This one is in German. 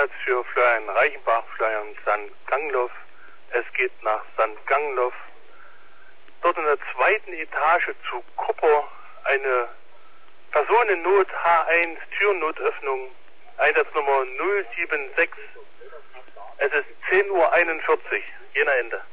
Einsatz für Florian Reichenbach, Florian St. Gangloff. Es geht nach St. Gangloff. Dort in der zweiten Etage zu Kupper eine Personennot H1, Türnotöffnung, Einsatznummer 076. Es ist 10:41 Uhr, jener Ende.